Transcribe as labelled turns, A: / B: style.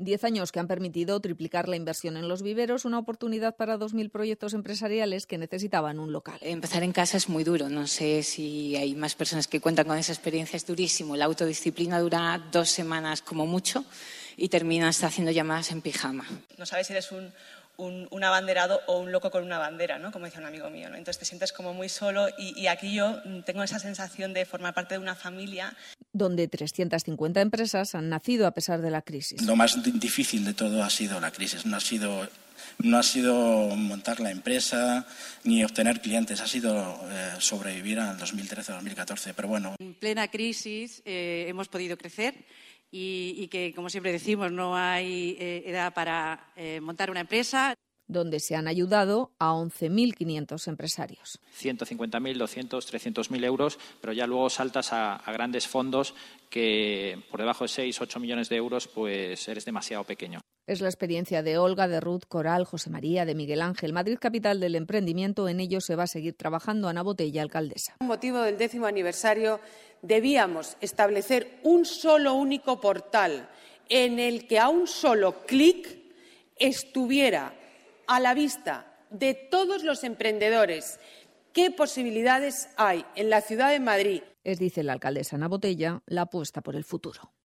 A: 10 años que han permitido triplicar la inversión en los viveros, una oportunidad para 2.000 proyectos empresariales que necesitaban un local.
B: Empezar en casa es muy duro. No sé si hay más personas que cuentan con esa experiencia. Es durísimo. La autodisciplina dura 2 semanas como mucho y terminas haciendo llamadas en pijama.
C: No sabes si eres un abanderado o un loco con una bandera, ¿no? Como decía un amigo mío, ¿no? Entonces te sientes como muy solo y aquí yo tengo esa sensación de formar parte de una familia.
A: Donde 350 empresas han nacido a pesar de la crisis.
D: Lo más difícil de todo ha sido la crisis, no ha sido montar la empresa ni obtener clientes, ha sido sobrevivir al 2013-2014, pero bueno.
E: En plena crisis hemos podido crecer y que, como siempre decimos, no hay edad para montar una empresa.
A: Donde se han ayudado a 11.500 empresarios.
F: 150.000, 200, 300.000 euros, pero ya luego saltas a grandes fondos que por debajo de 6, 8 millones de euros pues eres demasiado pequeño.
A: Es la experiencia de Olga, de Ruth, Coral, José María, de Miguel Ángel. Madrid, capital del emprendimiento, en ello se va a seguir trabajando. Ana Botella, alcaldesa.
G: Con motivo del 10º aniversario debíamos establecer un solo único portal en el que a un solo clic estuviera a la vista de todos los emprendedores qué posibilidades hay en la ciudad de Madrid.
A: Es, dice la alcaldesa Ana Botella, la apuesta por el futuro.